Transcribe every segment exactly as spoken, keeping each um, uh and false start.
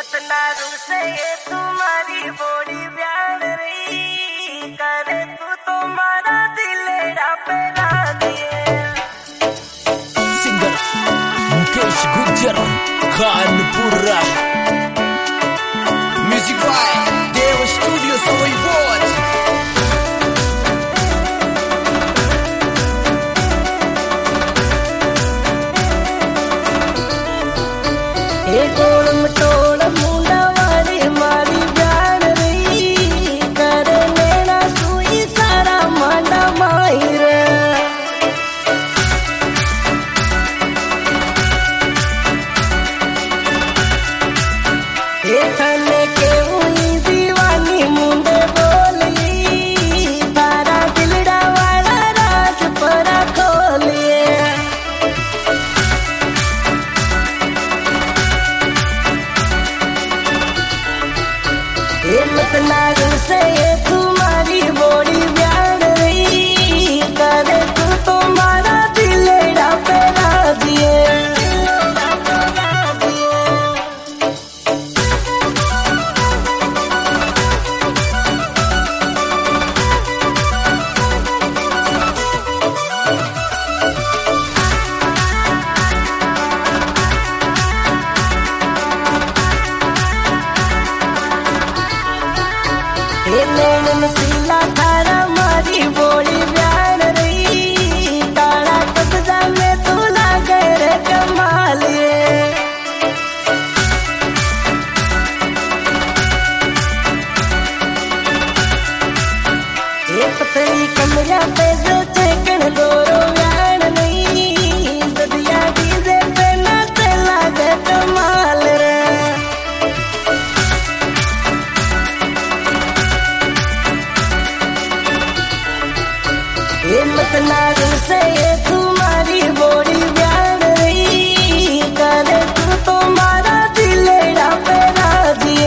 मत ना रुसे ये तुम्हारी बॉडी प्यार रही करे तू तो मारा दिलेरा पे दिए। Singer Mukesh Gujjar Kanpura music by Dev studio Sawai watch. टोड़ मटोड़ मुंडा वाली मारी जान रही करे नैना सुई सारा मांडा माहिर। थने के उई दीवानी मुंडे बोली तारा दिलड़ा वाला राज परा खोलिए। मत नागन से ये तुम्हारी बॉडी प्यार रही करे तू तो मारा दिलेरा पे दिए। नसीला थारा मारी बोली प्यार रही तारा कब्जा में तू लागे रे कमाल। ये पतली कमरा पे जो चेकन गोरो व्यान नहीं सदिया डीजे पे नाचे लागे कमाल रे। मत नागन से ये तुम्हारी बॉडी प्यार रही करे तू तो मारा दिलेरा पे दिए।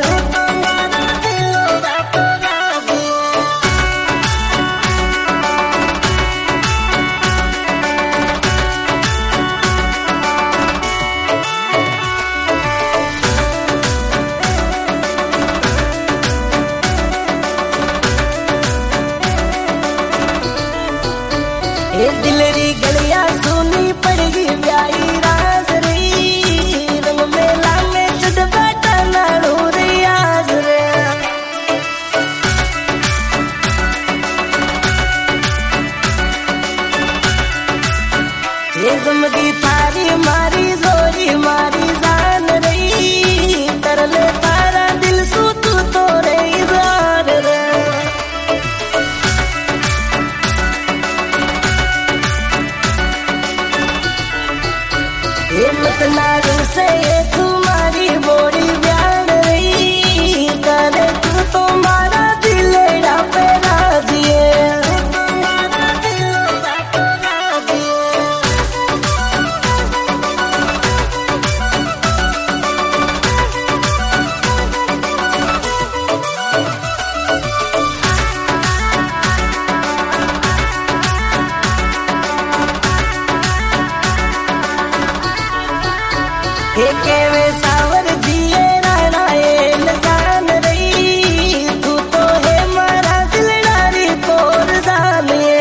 दिलरी गलिया सुनी पड़गी ब्याई राज रही रंग मेला में जुद बैठा नाड़ू रियाज रे। ये जमगी थारी मारी जोरी मारी जान रही तरले तारा दिल सू तू तोरे इज़ार रे। मत नागन से ये तुम्हारी बॉडी प्यार रही करे तू तो मारा दिलेरा पे दिए। के वे सावर जिए राना ये लगान रही तू तो है मारा दिलडारी तोर जानिए।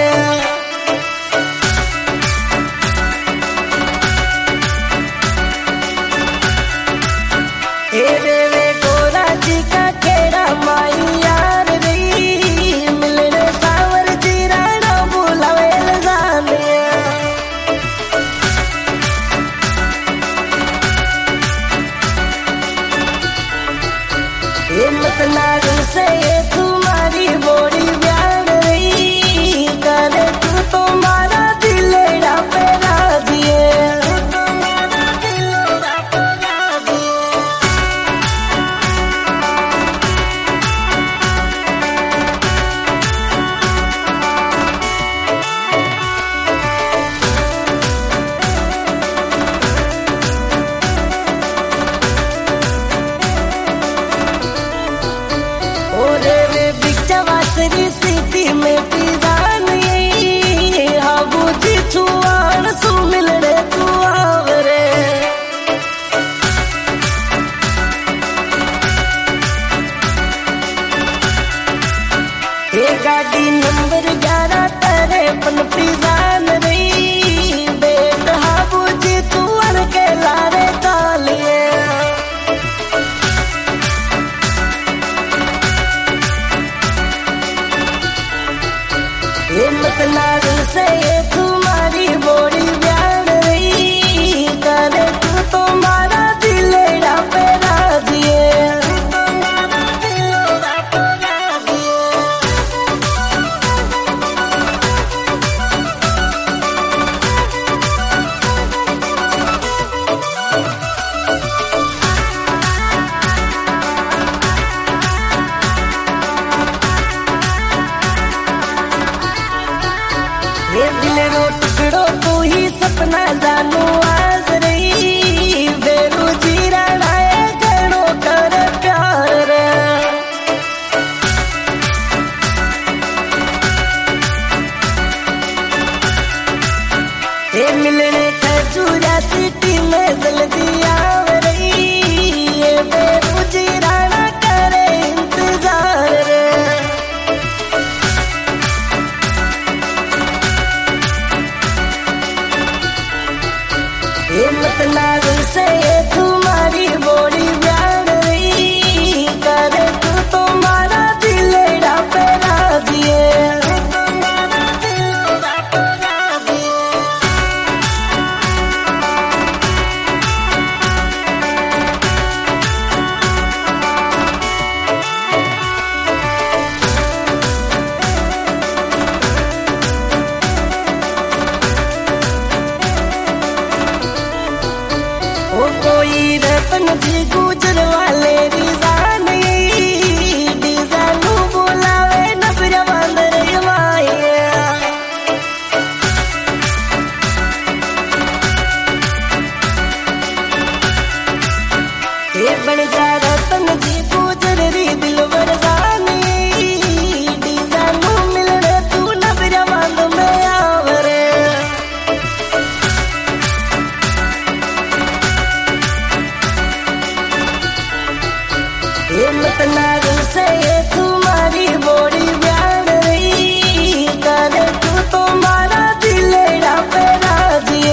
हे देवे गोरा जी का केड़ा माई यार रही मिलने सावर जी राना बुलावे जानिए। मत नागन से ये तुम्हारी बॉडी प्यार रही करे तू तो मारा दिलेरा पे दिए। ओरे जल्दी आवरे ये बेबुजी राणा करे इंतजार रे। हिम्मत नागुल से तुम्हारी बोली ब्यान रही करे तू तो मारा दिलेड़ा पे राजिए। कोई रतन जी गुजर वाले रिजान डिजानू बोलावे नबर बंदर ये बन जा रतन जी गुजर री दिलवर जानी डिजानू मिलने तू नबर बंद में आवरे। हिम्मत नागुल से तुम्हारी बोली ब्यान रही करे तू तो मारा दिलेड़ा पे राजिए।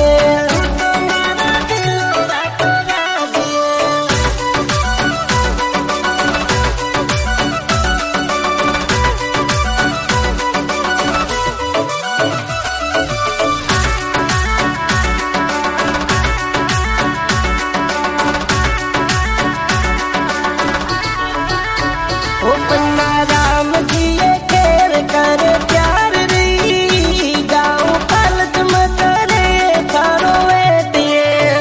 ओ पन्ना राम जी ये खेर कर प्यार रही गाँव कालच में करे थारो वेटिए।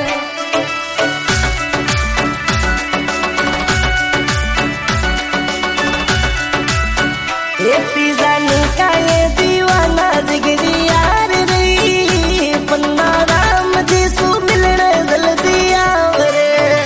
ये पिजानी का ये दीवाना जिगरी यार रही पन्ना राम जी सु मिलने जल्दी आवरे।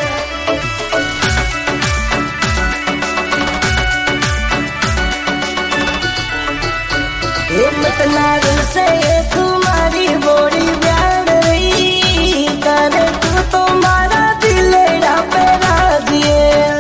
हिम्मत नागुल से तुम्हारी बोली ब्यान रही करे तू तो मारा दिलेड़ा पे राजिए।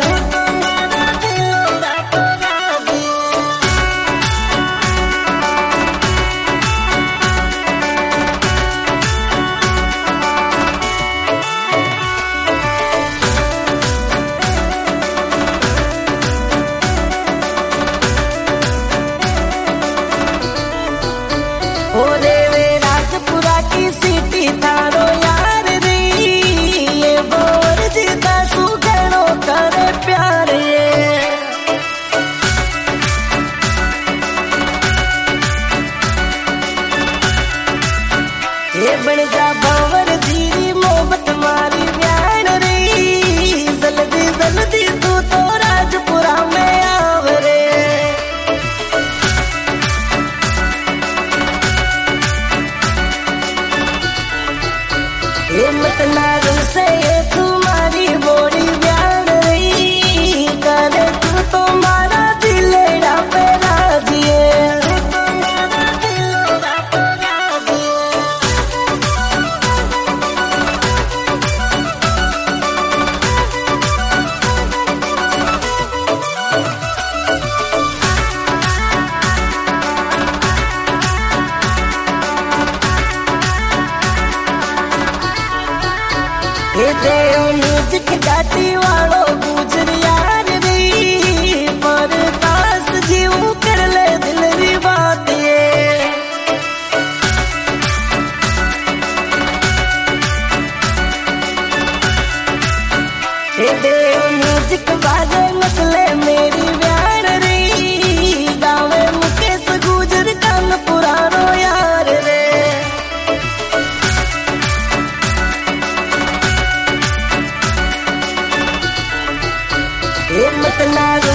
ओ देवे राजपुरा की सीटी थारो यार री ये बोर जीता सुगणो करे प्यार ये। ये बन जा भंवर धीरी मोहब्बत मारी ब्यान री जल्दी जल्दी तू तो राजपुरा में आवरे। हिम्मत नागुल से तुम्हारी बोली ब्यान रही करे तू तो मारा दिलेड़ा पे राजिए। ये देव म्यूजिक गाती वालो गुजर यार री पर कास जीव कर ले दिल री बात ये। ये देव म्यूजिक बाजे मसले मेरी ब्यान री गावे मुकेश गुजर कान पुरानो यार रे। हिम्मत नागुल